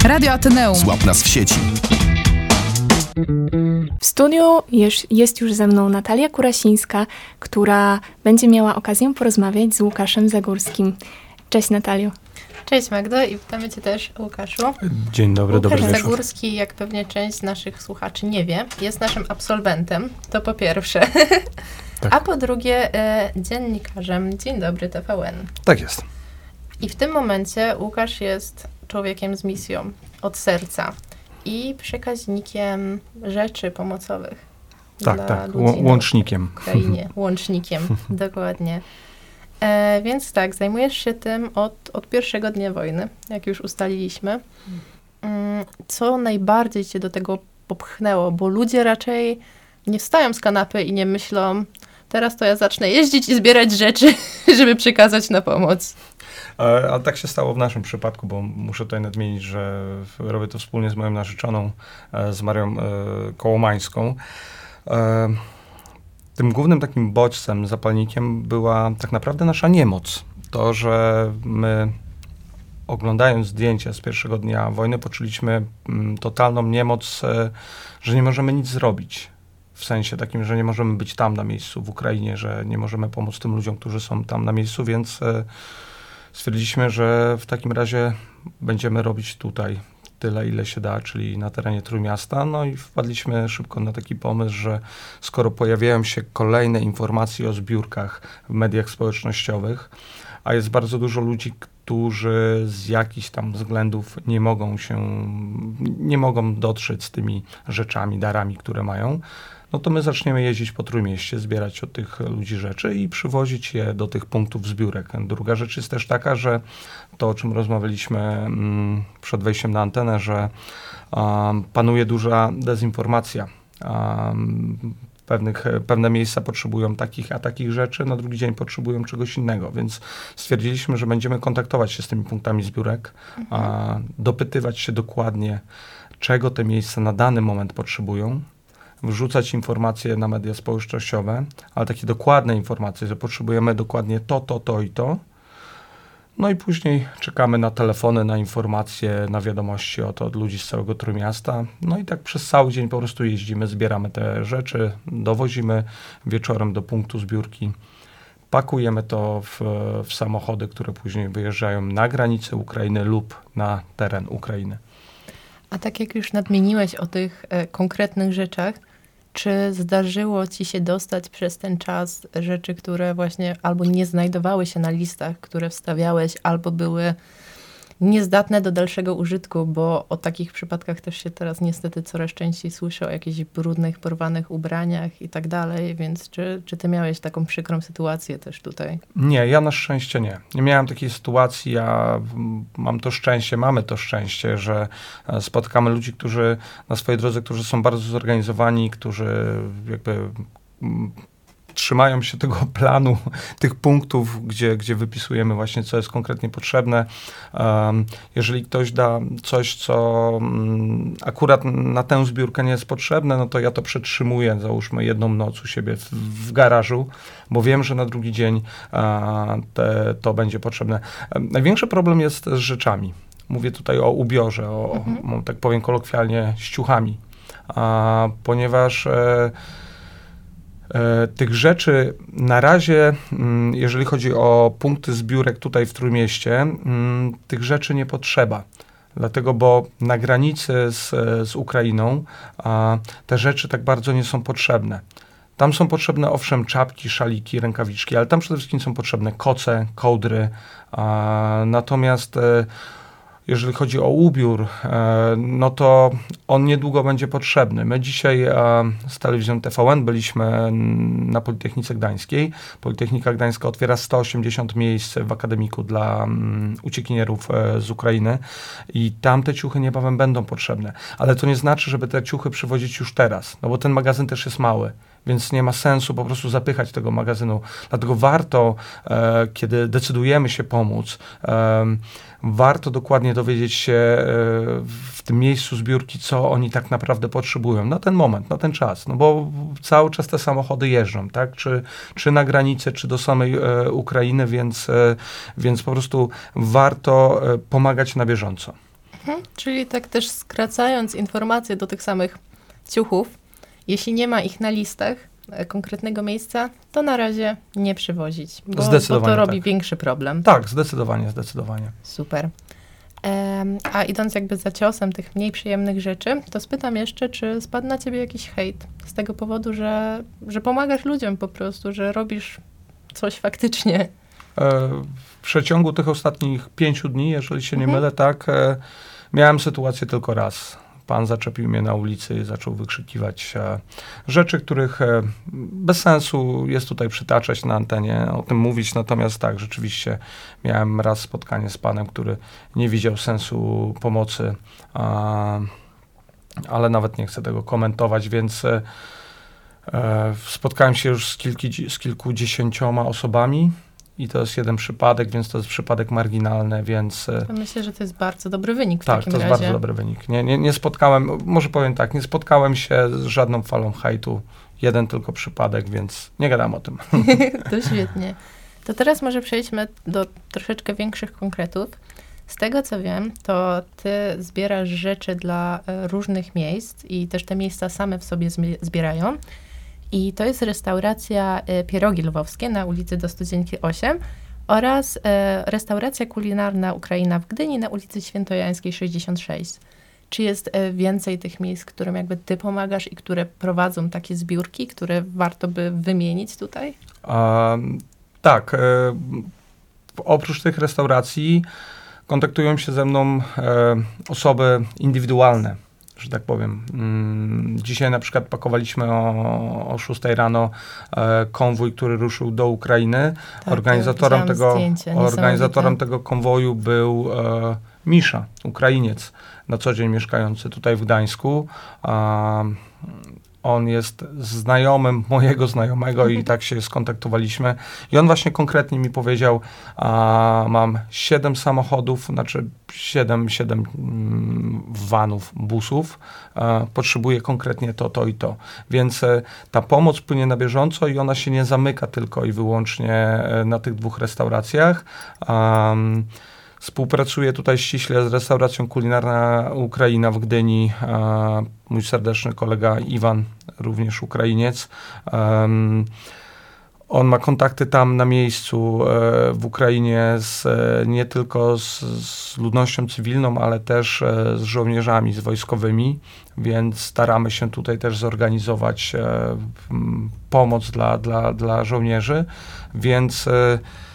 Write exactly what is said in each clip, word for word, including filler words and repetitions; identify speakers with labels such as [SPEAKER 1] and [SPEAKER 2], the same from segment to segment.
[SPEAKER 1] Radio Ateneum.
[SPEAKER 2] Złap nas w sieci.
[SPEAKER 3] W studiu jest, jest już ze mną Natalia Kurasińska, która będzie miała okazję porozmawiać z Łukaszem Zagórskim. Cześć Natalio.
[SPEAKER 4] Cześć Magdo i witamy Cię też, Łukaszu.
[SPEAKER 5] Dzień dobry,
[SPEAKER 4] Łukasz
[SPEAKER 5] dobry wieczór.
[SPEAKER 4] Zagórski, jak pewnie część z naszych słuchaczy nie wie, jest naszym absolwentem, to po pierwsze. Tak. A po drugie e, dziennikarzem Dzień Dobry T V N.
[SPEAKER 5] Tak jest.
[SPEAKER 4] I w tym momencie Łukasz jest człowiekiem z misją od serca i przekaźnikiem rzeczy pomocowych.
[SPEAKER 5] Tak,
[SPEAKER 4] dla
[SPEAKER 5] tak,
[SPEAKER 4] ludzi
[SPEAKER 5] łącznikiem.
[SPEAKER 4] W Ukrainie, łącznikiem, dokładnie. E, więc tak, zajmujesz się tym od, od pierwszego dnia wojny, jak już ustaliliśmy. Mm, co najbardziej cię do tego popchnęło? Bo ludzie raczej nie wstają z kanapy i nie myślą, teraz to ja zacznę jeździć i zbierać rzeczy, żeby przekazać na pomoc.
[SPEAKER 5] A tak się stało w naszym przypadku, bo muszę tutaj nadmienić, że robię to wspólnie z moją narzeczoną, z Marią Kołomańską. Tym głównym takim bodźcem, zapalnikiem była tak naprawdę nasza niemoc. To, że my oglądając zdjęcia z pierwszego dnia wojny poczuliśmy totalną niemoc, że nie możemy nic zrobić. W sensie takim, że nie możemy być tam na miejscu w Ukrainie, że nie możemy pomóc tym ludziom, którzy są tam na miejscu, więc stwierdziliśmy, że w takim razie będziemy robić tutaj tyle, ile się da, czyli na terenie Trójmiasta. No i wpadliśmy szybko na taki pomysł, że skoro pojawiają się kolejne informacje o zbiórkach w mediach społecznościowych, a jest bardzo dużo ludzi, którzy z jakichś tam względów nie mogą się, nie mogą dotrzeć z tymi rzeczami, darami, które mają, no to my zaczniemy jeździć po Trójmieście, zbierać od tych ludzi rzeczy i przywozić je do tych punktów zbiórek. Druga rzecz jest też taka, że to, o czym rozmawialiśmy mm, przed wejściem na antenę, że um, panuje duża dezinformacja. Um, pewnych, pewne miejsca potrzebują takich, a takich rzeczy, na drugi dzień potrzebują czegoś innego, więc stwierdziliśmy, że będziemy kontaktować się z tymi punktami zbiórek, mhm. a, dopytywać się dokładnie, czego te miejsca na dany moment potrzebują, wrzucać informacje na media społecznościowe, ale takie dokładne informacje, że potrzebujemy dokładnie to, to, to i to. No i później czekamy na telefony, na informacje, na wiadomości od, od ludzi z całego Trójmiasta. No i tak przez cały dzień po prostu jeździmy, zbieramy te rzeczy, dowozimy wieczorem do punktu zbiórki. Pakujemy to w, w samochody, które później wyjeżdżają na granicę Ukrainy lub na teren Ukrainy.
[SPEAKER 4] A tak jak już nadmieniłeś o tych e, konkretnych rzeczach, czy zdarzyło ci się dostać przez ten czas rzeczy, które właśnie albo nie znajdowały się na listach, które wstawiałeś, albo były niezdatne do dalszego użytku, bo o takich przypadkach też się teraz niestety coraz częściej słyszy, o jakichś brudnych, porwanych ubraniach i tak dalej, więc czy, czy ty miałeś taką przykrą sytuację też tutaj?
[SPEAKER 5] Nie, ja na szczęście nie. Nie miałem takiej sytuacji, ja mam to szczęście, mamy to szczęście, że spotkamy ludzi, którzy na swojej drodze, którzy są bardzo zorganizowani, którzy jakby trzymają się tego planu, tych punktów, gdzie, gdzie wypisujemy właśnie, co jest konkretnie potrzebne. Um, jeżeli ktoś da coś, co um, akurat na tę zbiórkę nie jest potrzebne, no to ja to przetrzymuję, załóżmy jedną noc u siebie w, w garażu, bo wiem, że na drugi dzień uh, te, to będzie potrzebne. Um, największy problem jest z rzeczami. Mówię tutaj o ubiorze, o, mhm. o tak powiem kolokwialnie, ściuchami, uh, ponieważ e, tych rzeczy na razie, jeżeli chodzi o punkty zbiórek tutaj w Trójmieście, tych rzeczy nie potrzeba. Dlatego, bo na granicy z, z Ukrainą a, te rzeczy tak bardzo nie są potrzebne. Tam są potrzebne, owszem, czapki, szaliki, rękawiczki, ale tam przede wszystkim są potrzebne koce, kołdry. A, natomiast e, jeżeli chodzi o ubiór, no to on niedługo będzie potrzebny. My dzisiaj z telewizją T V N byliśmy na Politechnice Gdańskiej. Politechnika Gdańska otwiera sto osiemdziesiąt miejsc w akademiku dla uciekinierów z Ukrainy i tam te ciuchy niebawem będą potrzebne. Ale to nie znaczy, żeby te ciuchy przywozić już teraz, no bo ten magazyn też jest mały. Więc nie ma sensu po prostu zapychać tego magazynu. Dlatego warto, e, kiedy decydujemy się pomóc, e, warto dokładnie dowiedzieć się e, w tym miejscu zbiórki, co oni tak naprawdę potrzebują na ten moment, na ten czas. No bo cały czas te samochody jeżdżą, tak? Czy, czy na granicę, czy do samej e, Ukrainy, więc, e, więc po prostu warto e, pomagać na bieżąco.
[SPEAKER 4] Mhm. Czyli tak też skracając informacje do tych samych ciuchów, jeśli nie ma ich na listach e, konkretnego miejsca, to na razie nie przywozić, bo, bo to robi
[SPEAKER 5] tak.
[SPEAKER 4] większy problem.
[SPEAKER 5] Tak, zdecydowanie, zdecydowanie.
[SPEAKER 4] Super. Um, a idąc jakby za ciosem tych mniej przyjemnych rzeczy, to spytam jeszcze, czy spadł na ciebie jakiś hejt z tego powodu, że, że pomagasz ludziom po prostu, że robisz coś faktycznie.
[SPEAKER 5] W przeciągu tych ostatnich pięciu dni, jeżeli się nie
[SPEAKER 4] Mhm.
[SPEAKER 5] mylę, tak, miałem sytuację tylko raz. Pan zaczepił mnie na ulicy i zaczął wykrzykiwać rzeczy, których bez sensu jest tutaj przytaczać na antenie, o tym mówić. Natomiast tak, rzeczywiście miałem raz spotkanie z panem, który nie widział sensu pomocy, ale nawet nie chcę tego komentować, więc spotkałem się już z, kilki, z kilkudziesięcioma osobami. I to jest jeden przypadek, więc to jest przypadek marginalny, więc...
[SPEAKER 4] To myślę, że to jest bardzo dobry wynik w
[SPEAKER 5] tak,
[SPEAKER 4] takim
[SPEAKER 5] to jest
[SPEAKER 4] razie.
[SPEAKER 5] bardzo dobry wynik. Nie, nie, nie spotkałem, może powiem tak, nie spotkałem się z żadną falą hejtu. Jeden tylko przypadek, więc nie gadam o tym.
[SPEAKER 4] To świetnie. To teraz może przejdźmy do troszeczkę większych konkretów. Z tego, co wiem, to ty zbierasz rzeczy dla e, różnych miejsc i też te miejsca same w sobie zmi- zbierają. I to jest restauracja e, Pierogi Lwowskie na ulicy do Studzienki osiem oraz e, restauracja kulinarna Ukraina w Gdyni na ulicy Świętojańskiej sześćdziesiąt sześć. Czy jest e, więcej tych miejsc, którym jakby ty pomagasz i które prowadzą takie zbiórki, które warto by wymienić tutaj?
[SPEAKER 5] Um, tak. E, oprócz tych restauracji kontaktują się ze mną e, osoby indywidualne, że tak powiem. Mm, dzisiaj na przykład pakowaliśmy o, o szóstej rano e, konwój, który ruszył do Ukrainy.
[SPEAKER 4] Tak,
[SPEAKER 5] organizatorem
[SPEAKER 4] ja
[SPEAKER 5] tego,
[SPEAKER 4] zdjęcie,
[SPEAKER 5] organizatorem
[SPEAKER 4] niesamowite.
[SPEAKER 5] tego konwoju był e, Misza, Ukrainiec, na co dzień mieszkający tutaj w Gdańsku. A, on jest znajomym mojego znajomego i tak się skontaktowaliśmy. I on właśnie konkretnie mi powiedział, a, mam siedem samochodów, znaczy siedem, siedem mm, vanów, busów, a, potrzebuję konkretnie to, to i to. Więc e, ta pomoc płynie na bieżąco i ona się nie zamyka tylko i wyłącznie e, na tych dwóch restauracjach. Um, Współpracuję tutaj ściśle z restauracją kulinarna Ukraina w Gdyni. E, mój serdeczny kolega Iwan, również Ukrainiec. Um, on ma kontakty tam na miejscu e, w Ukrainie z, e, nie tylko z, z ludnością cywilną, ale też e, z żołnierzami, z wojskowymi, więc staramy się tutaj też zorganizować e, m, pomoc dla, dla, dla żołnierzy, więc e,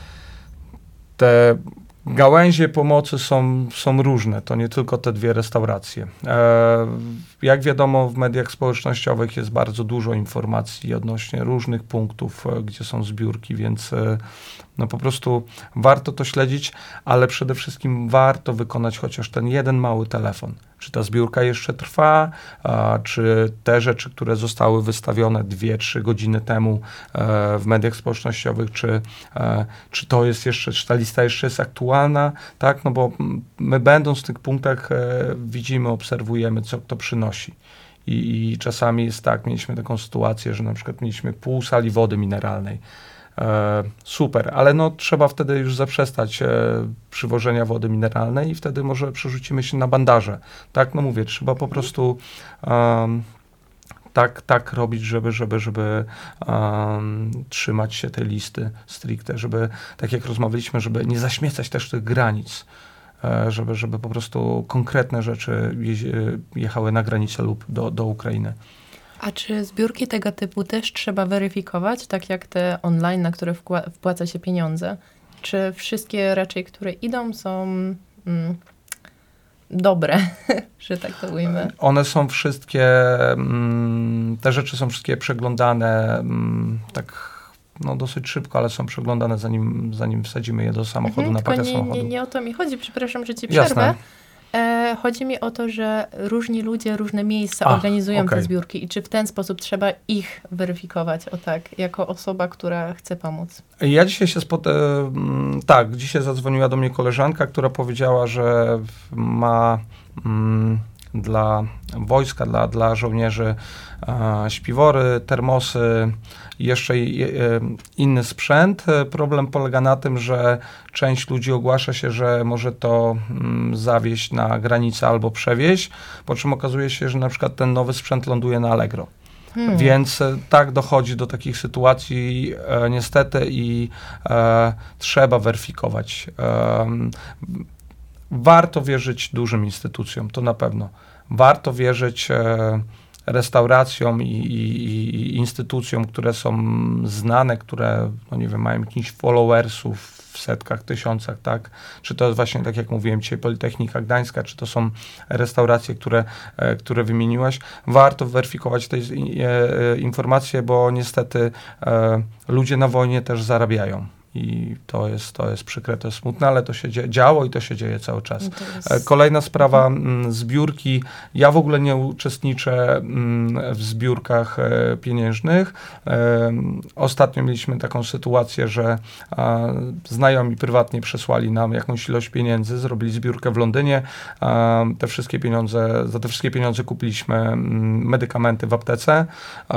[SPEAKER 5] te gałęzie pomocy są, są różne, to nie tylko te dwie restauracje. E, jak wiadomo, w mediach społecznościowych jest bardzo dużo informacji odnośnie różnych punktów, e, gdzie są zbiórki, więc e, no po prostu warto to śledzić, ale przede wszystkim warto wykonać chociaż ten jeden mały telefon. Czy ta zbiórka jeszcze trwa, a, czy te rzeczy, które zostały wystawione dwie, trzy godziny temu e, w mediach społecznościowych, czy, e, czy to jest jeszcze, czy ta lista jeszcze jest aktualna, tak, no bo my będąc w tych punktach e, widzimy, obserwujemy, co to przynosi. I, I czasami jest tak, mieliśmy taką sytuację, że na przykład mieliśmy pół sali wody mineralnej. E, super, ale no trzeba wtedy już zaprzestać e, przywożenia wody mineralnej i wtedy może przerzucimy się na bandaże. Tak, no mówię, trzeba po prostu um, tak, tak robić, żeby, żeby, żeby um, trzymać się tej listy stricte, żeby, tak jak rozmawialiśmy, żeby nie zaśmiecać też tych granic, e, żeby, żeby po prostu konkretne rzeczy je, jechały na granicę lub do, do Ukrainy.
[SPEAKER 4] A czy zbiórki tego typu też trzeba weryfikować, tak jak te online, na które wkła- wpłaca się pieniądze? Czy wszystkie raczej, które idą, są mm, dobre, że tak to ujmę?
[SPEAKER 5] One są wszystkie, mm, te rzeczy są wszystkie przeglądane mm, tak no, dosyć szybko, ale są przeglądane zanim, zanim wsadzimy je do samochodu,
[SPEAKER 4] Mhm,
[SPEAKER 5] na
[SPEAKER 4] tylko
[SPEAKER 5] pakiet
[SPEAKER 4] nie,
[SPEAKER 5] samochodu.
[SPEAKER 4] nie, nie o to mi chodzi, przepraszam, że ci przerwę.
[SPEAKER 5] Jasne.
[SPEAKER 4] E, chodzi mi o to, że różni ludzie, różne miejsca
[SPEAKER 5] Ach,
[SPEAKER 4] organizują
[SPEAKER 5] okej.
[SPEAKER 4] te zbiórki i czy w ten sposób trzeba ich weryfikować, o tak, jako osoba, która chce pomóc?
[SPEAKER 5] Ja dzisiaj się spot... Tak, dzisiaj zadzwoniła do mnie koleżanka, która powiedziała, że ma mm, dla wojska, dla, dla żołnierzy e, śpiwory, termosy, jeszcze e, inny sprzęt. Problem polega na tym, że część ludzi ogłasza się, że może to mm, zawieźć na granicę albo przewieźć, po czym okazuje się, że na przykład ten nowy sprzęt ląduje na Allegro. Hmm. Więc e, tak dochodzi do takich sytuacji e, niestety i e, trzeba weryfikować. E, warto wierzyć dużym instytucjom, to na pewno. Warto wierzyć e, restauracjom i, i, i instytucjom, które są znane, które, no nie wiem, mają jakichś followersów w setkach, tysiącach, tak? Czy to jest właśnie, tak jak mówiłem dzisiaj, Politechnika Gdańska, czy to są restauracje, które, e, które wymieniłaś. Warto weryfikować te e, informacje, bo niestety e, ludzie na wojnie też zarabiają. I to jest, to jest przykre, to jest smutne, ale to się dzie- działo i to się dzieje cały czas. Jest... Kolejna sprawa, m, zbiórki. Ja w ogóle nie uczestniczę m, w zbiórkach e, pieniężnych. E, ostatnio mieliśmy taką sytuację, że a, znajomi prywatnie przesłali nam jakąś ilość pieniędzy, zrobili zbiórkę w Londynie. A, te wszystkie pieniądze, za te wszystkie pieniądze kupiliśmy m, medykamenty w aptece,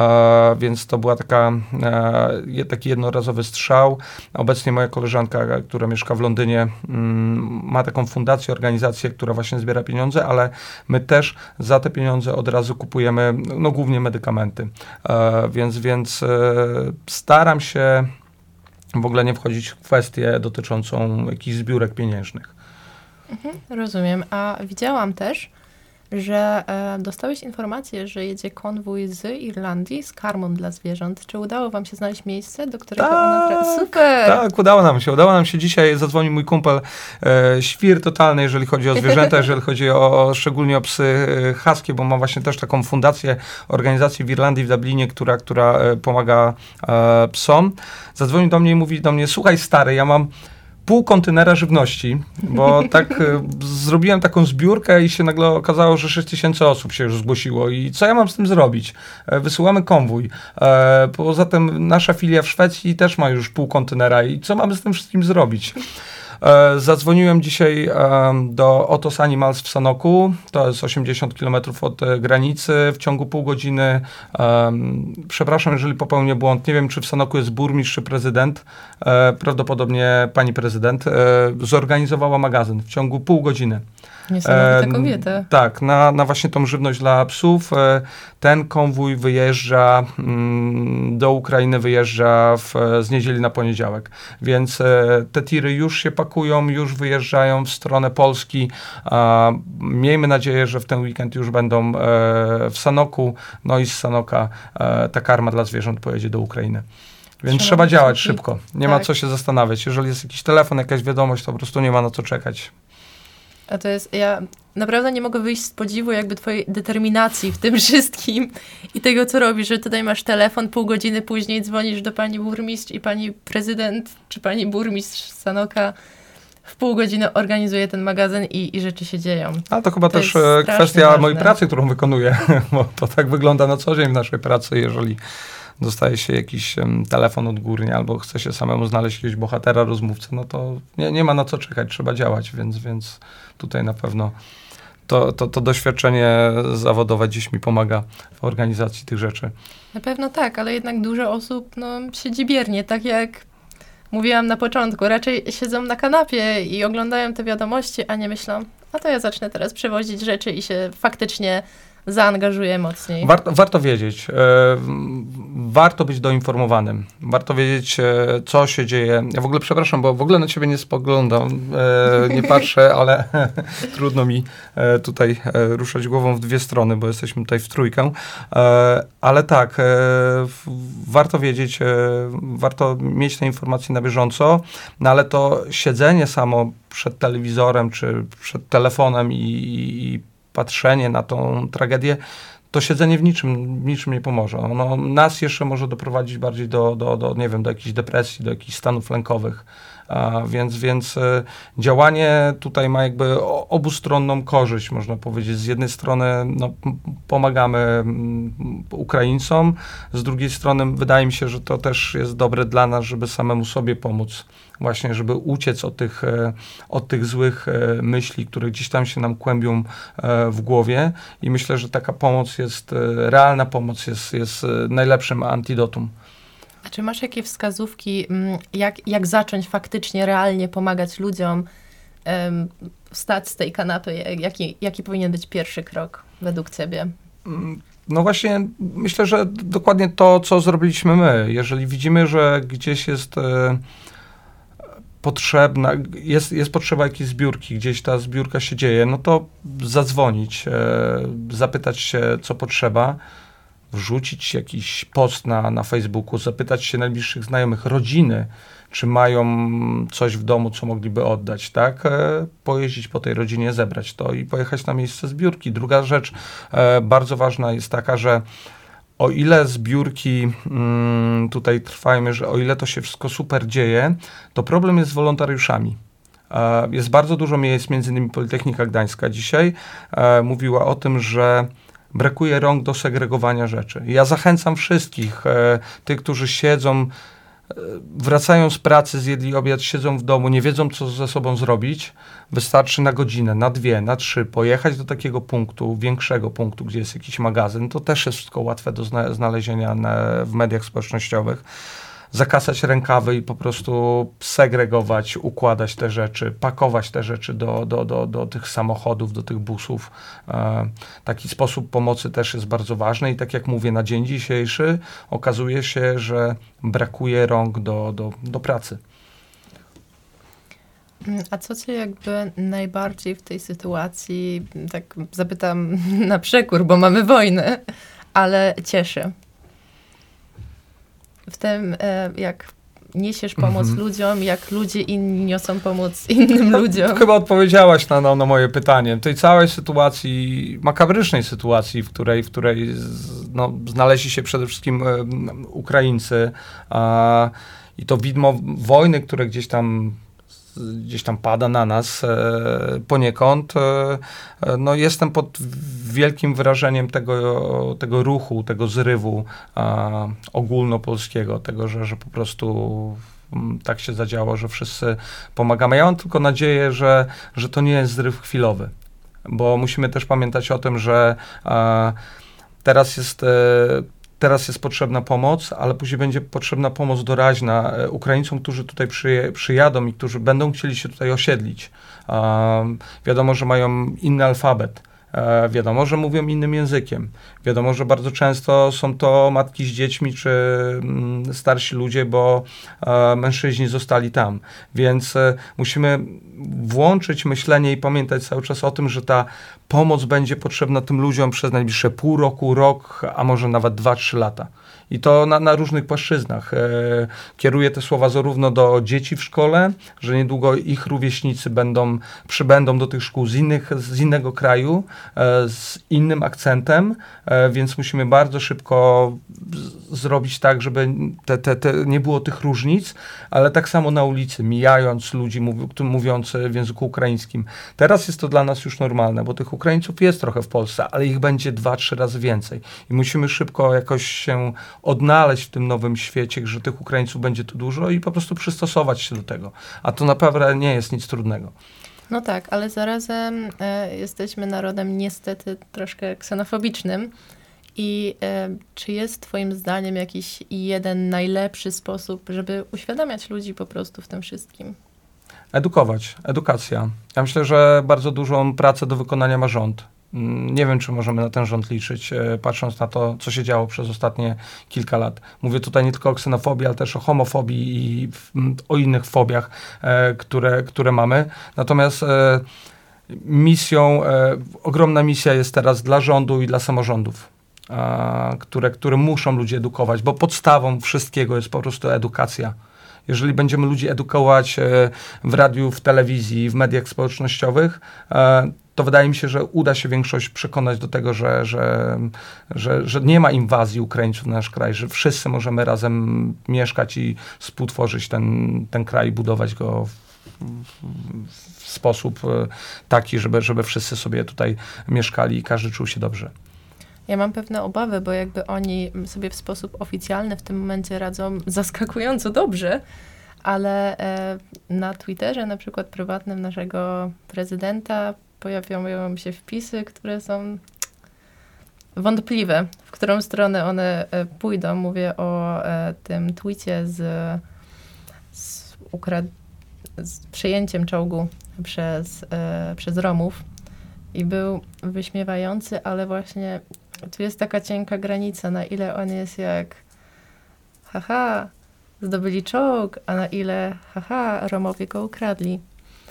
[SPEAKER 5] a, więc to była taka, a, taki jednorazowy strzał. Obecnie moja koleżanka, która mieszka w Londynie, mm, ma taką fundację, organizację, która właśnie zbiera pieniądze, ale my też za te pieniądze od razu kupujemy, no głównie medykamenty. E, więc więc e, staram się w ogóle nie wchodzić w kwestię dotyczącą jakichś zbiórek pieniężnych.
[SPEAKER 4] Mhm, rozumiem. A widziałam też, że e, dostałeś informację, że jedzie konwój z Irlandii z karmą dla zwierząt. Czy udało wam się znaleźć miejsce, do którego
[SPEAKER 5] tak,
[SPEAKER 4] ona... Tra- Super!
[SPEAKER 5] Tak, udało nam się. Udało nam się dzisiaj, zadzwonił mój kumpel, e, świr totalny, jeżeli chodzi o zwierzęta, jeżeli chodzi o, o szczególnie o psy e, huskie, bo mam właśnie też taką fundację, organizację w Irlandii, w Dublinie, która, która e, pomaga e, psom. Zadzwonił do mnie i mówi do mnie, słuchaj stary, ja mam pół kontenera żywności, bo tak y, zrobiłem taką zbiórkę i się nagle okazało, że sześć tysięcy osób się już zgłosiło i co ja mam z tym zrobić? E, wysyłamy konwój. E, poza tym nasza filia w Szwecji też ma już pół kontenera i co mamy z tym wszystkim zrobić? E, zadzwoniłem dzisiaj e, do Otos Animals w Sanoku, to jest osiemdziesiąt kilometrów od e, granicy, w ciągu pół godziny, e, przepraszam, jeżeli popełnię błąd, nie wiem, czy w Sanoku jest burmistrz, czy prezydent, e, prawdopodobnie pani prezydent, e, zorganizowała magazyn w ciągu pół godziny.
[SPEAKER 4] Niesamowita kobieta.
[SPEAKER 5] E, tak, na, na właśnie tą żywność dla psów. E, ten konwój wyjeżdża mm, do Ukrainy, wyjeżdża w, z niedzieli na poniedziałek. Więc e, te tiry już się pakują, już wyjeżdżają w stronę Polski. E, miejmy nadzieję, że w ten weekend już będą e, w Sanoku. No i z Sanoka e, ta karma dla zwierząt pojedzie do Ukrainy. Więc trzeba, trzeba działać szybko. Nie tak. ma co się zastanawiać. Jeżeli jest jakiś telefon, jakaś wiadomość, to po prostu nie ma na co czekać.
[SPEAKER 4] A to jest, ja naprawdę nie mogę wyjść z podziwu jakby twojej determinacji w tym wszystkim i tego, co robisz, że tutaj masz telefon, pół godziny później dzwonisz do pani burmistrz i pani prezydent, czy pani burmistrz Sanoka w pół godziny organizuje ten magazyn i, i rzeczy się dzieją.
[SPEAKER 5] A to chyba to też kwestia ważne. mojej pracy, którą wykonuję, bo to tak wygląda na co dzień w naszej pracy, jeżeli dostaje się jakiś um, telefon odgórnie albo chce się samemu znaleźć jakiegoś bohatera, rozmówcę, no to nie, nie ma na co czekać, trzeba działać, więc, więc tutaj na pewno to, to, to doświadczenie zawodowe dziś mi pomaga w organizacji tych rzeczy.
[SPEAKER 4] Na pewno tak, ale jednak dużo osób no, siedzi biernie, tak jak mówiłam na początku, raczej siedzą na kanapie i oglądają te wiadomości, a nie myślą, a to ja zacznę teraz przewozić rzeczy i się faktycznie zaangażuje mocniej.
[SPEAKER 5] Warto, warto wiedzieć. E, warto być doinformowanym. Warto wiedzieć, e, co się dzieje. Ja w ogóle przepraszam, bo w ogóle na ciebie nie spoglądam, e, nie patrzę, ale trudno mi e, tutaj e, ruszać głową w dwie strony, bo jesteśmy tutaj w trójkę. E, ale tak, e, w, warto wiedzieć, e, warto mieć te informacje na bieżąco, no ale to siedzenie samo przed telewizorem, czy przed telefonem i, i patrzenie na tą tragedię, to siedzenie w niczym, w niczym nie pomoże. Ono nas jeszcze może doprowadzić bardziej do, do, do, nie wiem, do jakichś depresji, do jakichś stanów lękowych. A więc, więc działanie tutaj ma jakby obustronną korzyść, można powiedzieć. Z jednej strony no, pomagamy Ukraińcom, z drugiej strony wydaje mi się, że to też jest dobre dla nas, żeby samemu sobie pomóc. Właśnie, żeby uciec od tych, od tych złych myśli, które gdzieś tam się nam kłębią w głowie i myślę, że taka pomoc jest, realna pomoc jest, jest najlepszym antidotum.
[SPEAKER 4] A czy masz jakieś wskazówki, jak, jak zacząć faktycznie realnie pomagać ludziom um, wstać z tej kanapy? Jaki, jaki powinien być pierwszy krok według ciebie?
[SPEAKER 5] No właśnie, myślę, że dokładnie to, co zrobiliśmy my. Jeżeli widzimy, że gdzieś jest e, potrzebna, jest, jest potrzeba jakiejś zbiórki, gdzieś ta zbiórka się dzieje, no to zadzwonić, e, zapytać się, co potrzeba, wrzucić jakiś post na, na Facebooku, zapytać się najbliższych znajomych, rodziny, czy mają coś w domu, co mogliby oddać, tak? E, pojeździć po tej rodzinie, zebrać to i pojechać na miejsce zbiórki. Druga rzecz e, bardzo ważna jest taka, że o ile zbiórki mm, tutaj trwają, że o ile to się wszystko super dzieje, to problem jest z wolontariuszami. E, jest bardzo dużo miejsc, między innymi Politechnika Gdańska dzisiaj e, mówiła o tym, że brakuje rąk do segregowania rzeczy. Ja zachęcam wszystkich, e, tych, którzy siedzą, e, wracają z pracy, zjedli obiad, siedzą w domu, nie wiedzą, co ze sobą zrobić. Wystarczy na godzinę, na dwie, na trzy pojechać do takiego punktu, większego punktu, gdzie jest jakiś magazyn. To też jest wszystko łatwe do zna- znalezienia na, w mediach społecznościowych. Zakasać rękawy i po prostu segregować, układać te rzeczy, pakować te rzeczy do, do, do, do tych samochodów, do tych busów. E, taki sposób pomocy też jest bardzo ważny i tak jak mówię, na dzień dzisiejszy okazuje się, że brakuje rąk do, do, do pracy.
[SPEAKER 4] A co cię jakby najbardziej w tej sytuacji, tak zapytam na przekór, bo mamy wojnę, ale cieszy? W tym, jak niesiesz pomoc mm-hmm. ludziom, jak ludzie inni niosą pomoc innym
[SPEAKER 5] no,
[SPEAKER 4] ludziom.
[SPEAKER 5] Chyba odpowiedziałaś na, na, na moje pytanie. Tej całej sytuacji, makabrycznej sytuacji, w której, w której no, znaleźli się przede wszystkim um, Ukraińcy a, i to widmo wojny, które gdzieś tam gdzieś tam pada na nas e, poniekąd. E, no jestem pod wielkim wrażeniem tego, tego ruchu, tego zrywu e, ogólnopolskiego, tego, że, że po prostu m, tak się zadziało, że wszyscy pomagamy. Ja mam tylko nadzieję, że, że to nie jest zryw chwilowy, bo musimy też pamiętać o tym, że e, teraz jest e, Teraz jest potrzebna pomoc, ale później będzie potrzebna pomoc doraźna e, Ukraińcom, którzy tutaj przyje, przyjadą i którzy będą chcieli się tutaj osiedlić. Um, wiadomo, że mają inny alfabet. E, wiadomo, że mówią innym językiem. Wiadomo, że bardzo często są to matki z dziećmi czy mm, starsi ludzie, bo e, mężczyźni zostali tam. Więc e, musimy włączyć myślenie i pamiętać cały czas o tym, że ta pomoc będzie potrzebna tym ludziom przez najbliższe pół roku, rok, a może nawet dwa, trzy lata. I to na, na różnych płaszczyznach. E, kieruję te słowa zarówno do dzieci w szkole, że niedługo ich rówieśnicy będą, przybędą do tych szkół z, innych, z innego kraju, e, z innym akcentem, e, więc musimy bardzo szybko z, zrobić tak, żeby te, te, te nie było tych różnic, ale tak samo na ulicy, mijając ludzi mów, mówiących w języku ukraińskim. Teraz jest to dla nas już normalne, bo tych Ukraińców jest trochę w Polsce, ale ich będzie dwa, trzy razy więcej. I musimy szybko jakoś się odnaleźć w tym nowym świecie, że tych Ukraińców będzie tu dużo i po prostu przystosować się do tego. A to naprawdę nie jest nic trudnego.
[SPEAKER 4] No tak, ale zarazem e, jesteśmy narodem niestety troszkę ksenofobicznym. I e, czy jest twoim zdaniem jakiś jeden najlepszy sposób, żeby uświadamiać ludzi po prostu w tym wszystkim?
[SPEAKER 5] Edukować, edukacja. Ja myślę, że bardzo dużą pracę do wykonania ma rząd. Nie wiem, czy możemy na ten rząd liczyć, patrząc na to, co się działo przez ostatnie kilka lat. Mówię tutaj nie tylko o ksenofobii, ale też o homofobii i o innych fobiach, które, które mamy. Natomiast misją, ogromna misja jest teraz dla rządu i dla samorządów, które, które muszą ludzi edukować, bo podstawą wszystkiego jest po prostu edukacja. Jeżeli będziemy ludzi edukować w radiu, w telewizji, w mediach społecznościowych, to wydaje mi się, że uda się większość przekonać do tego, że, że, że, że nie ma inwazji Ukraińców na nasz kraj, że wszyscy możemy razem mieszkać i współtworzyć ten, ten kraj, budować go w, w, w sposób taki, żeby, żeby wszyscy sobie tutaj mieszkali i każdy czuł się dobrze.
[SPEAKER 4] Ja mam pewne obawy, bo jakby oni sobie w sposób oficjalny w tym momencie radzą zaskakująco dobrze, ale e, na Twitterze, na przykład prywatnym naszego prezydenta, pojawiają się wpisy, które są wątpliwe, w którą stronę one e, pójdą. Mówię o e, tym twicie z, z, ukrad- z przejęciem czołgu przez, e, przez Romów i był wyśmiewający, ale właśnie tu jest taka cienka granica, na ile on jest jak haha, zdobyli czołg, a na ile haha, Romowie go ukradli.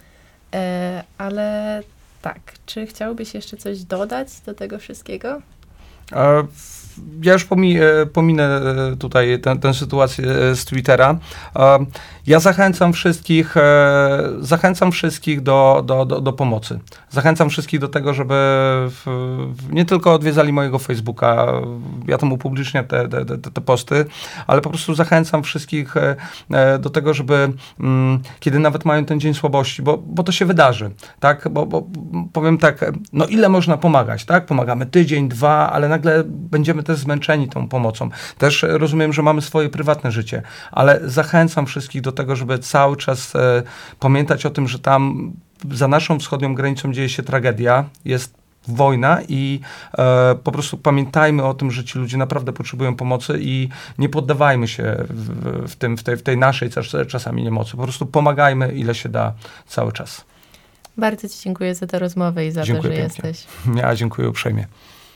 [SPEAKER 4] E, ale tak, czy chciałbyś jeszcze coś dodać do tego wszystkiego?
[SPEAKER 5] E, ja już pomi, pominę tutaj tę, tę sytuację z Twittera. E, ja zachęcam wszystkich, e, zachęcam wszystkich do, do, do, do pomocy. Zachęcam wszystkich do tego, żeby w, w, nie tylko odwiedzali mojego Facebooka, ja tam upubliczniam te, te, te, te posty, ale po prostu zachęcam wszystkich e, do tego, żeby m, kiedy nawet mają ten dzień słabości, bo, bo to się wydarzy, tak? Bo, bo powiem tak, no ile można pomagać, tak? Pomagamy tydzień, dwa, ale nagle będziemy też zmęczeni tą pomocą. Też rozumiem, że mamy swoje prywatne życie, ale zachęcam wszystkich do tego, żeby cały czas e, pamiętać o tym, że tam za naszą wschodnią granicą dzieje się tragedia, jest wojna i e, po prostu pamiętajmy o tym, że ci ludzie naprawdę potrzebują pomocy i nie poddawajmy się w, w, tym, w, tej, w tej naszej czasami niemocy. Po prostu pomagajmy, ile się da cały czas.
[SPEAKER 4] Bardzo ci dziękuję za tę rozmowę i za
[SPEAKER 5] dziękuję
[SPEAKER 4] to, że
[SPEAKER 5] pięknie.
[SPEAKER 4] jesteś.
[SPEAKER 5] Ja dziękuję uprzejmie.